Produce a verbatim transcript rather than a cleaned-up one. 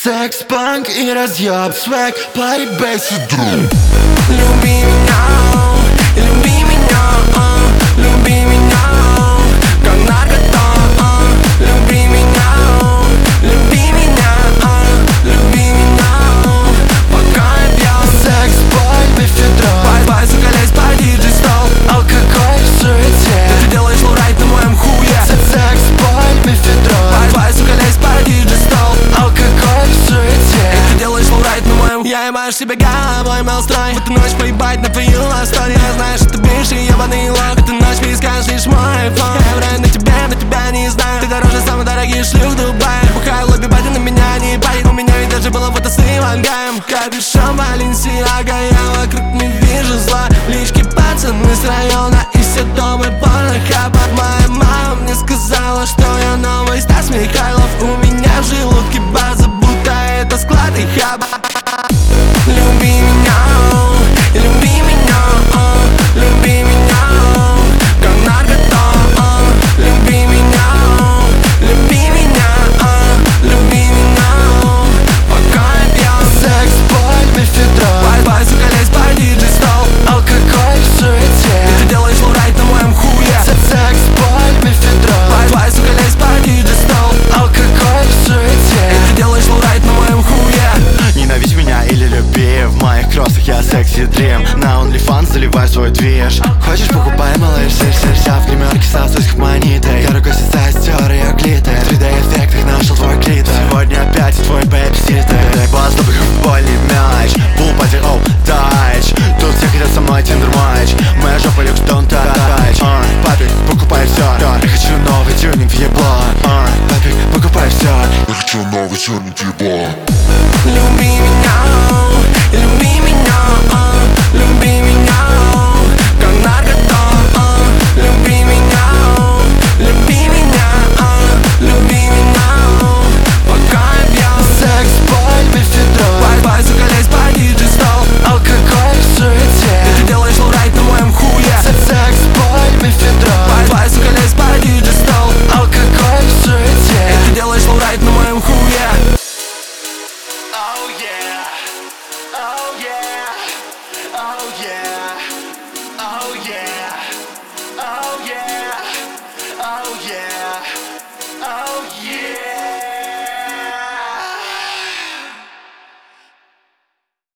Секс, панк и разъеб, свек, пари, бейс и друг. Люби меня, люби меня, а, люби меня, как наркотон. Люби меня, люби меня, а, люби меня, пока я пьян. Секс, бой, мефедрон, Бай-бай, сука, лезь по диджей-стол. алкоголь в суете. Ты делаешь лоурайд на моем хуе. Секс, бой, мефедрон, Бай-бай, сука, лезь по диджей-стол. алкоголь в суете. Ты делаешь лоурайд на моем. Я ебаешь себе головой мелстрой. В эту ночь поебать на твою ластоль. Я знаю, что ты бывший ебаный лох. Эту ночь перескажешь лишь мой айфон. Я враю на тебе, но тебя не знаю. Ты дороже самых дорогих шлюх в Дубае. Бухаю лобби, батя на меня не парит. У меня ведь даже было фото с Ивангаем. Капюшон Баленсиага, я вокруг не вижу зла. Лички пацаны с района и все дома порнохаба. Моя мама мне сказала, что я новый Стас Михайлов. У меня в желудке база, будто это склад и хаб. Люби меня, люби меня, а, люби меня, как наркотон. Люби меня, люби меня, а, люби меня, пока я пьян. Секс, бой, мефедрон, Бай-бай, сука, лезь по диджей-стол. алкоголь в суете. Ты делаешь лоурайд на моем хуе. Секс, бой, мефедрон, Бай-бай, сука, лезь по диджей-стол. алкоголь в суете. Ты делаешь лоурайд на моем хуе. Ненавидь меня или люби, в моих кроссах я секси дрим. На OnlyFans заливай свой движ. Хочешь, покупай, малыш, сырся в гримерке со сысков монетой. Я рукой состер и оклиты, в три дэ эффектах нашел твой клитор. Сегодня опять твой бэбситер. Босс добрых футбольный мяч, пул пати, оу, тач. Тут все хотят со мной тиндер матч. Моя жопа люкс, don't touch. Папик, покупай все, я хочу новый тюнинг в ебло. Папик, покупай все, я хочу новый тюнинг в ебло. Люби меня, люби меня, а,